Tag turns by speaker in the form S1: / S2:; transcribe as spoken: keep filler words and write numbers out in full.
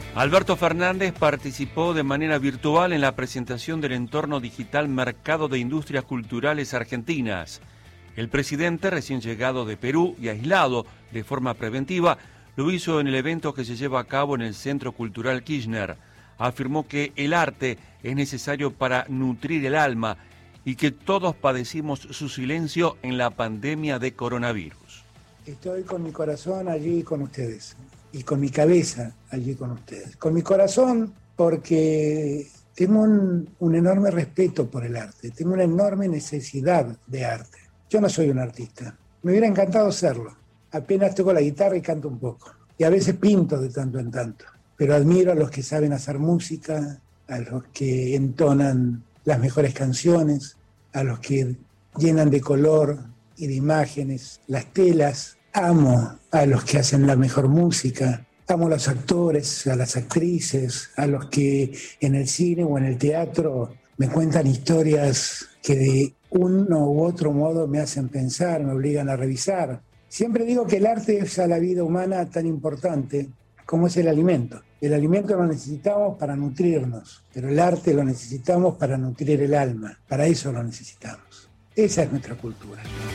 S1: Alberto Fernández participó de manera virtual en la presentación del entorno digital Mercado de Industrias Culturales Argentinas. El presidente, recién llegado de Perú y aislado de forma preventiva, lo hizo en el evento que se lleva a cabo en el Centro Cultural Kirchner. Afirmó que el arte es necesario para nutrir el alma y que todos padecimos su silencio en la pandemia de coronavirus.
S2: Estoy con mi corazón allí con ustedes y con mi cabeza allí con ustedes. Con mi corazón porque tengo un, un enorme respeto por el arte, tengo una enorme necesidad de arte. Yo no soy un artista, me hubiera encantado serlo. Apenas toco la guitarra y canto un poco. Y a veces pinto de tanto en tanto. Pero admiro a los que saben hacer música, a los que entonan las mejores canciones, a los que llenan de color y de imágenes las telas. Amo a los que hacen la mejor música. Amo a los actores, a las actrices, a los que en el cine o en el teatro me cuentan historias que de uno u otro modo me hacen pensar, me obligan a revisar. Siempre digo que el arte es a la vida humana tan importante como es el alimento. El alimento lo necesitamos para nutrirnos, pero el arte lo necesitamos para nutrir el alma. Para eso lo necesitamos. Esa es nuestra cultura.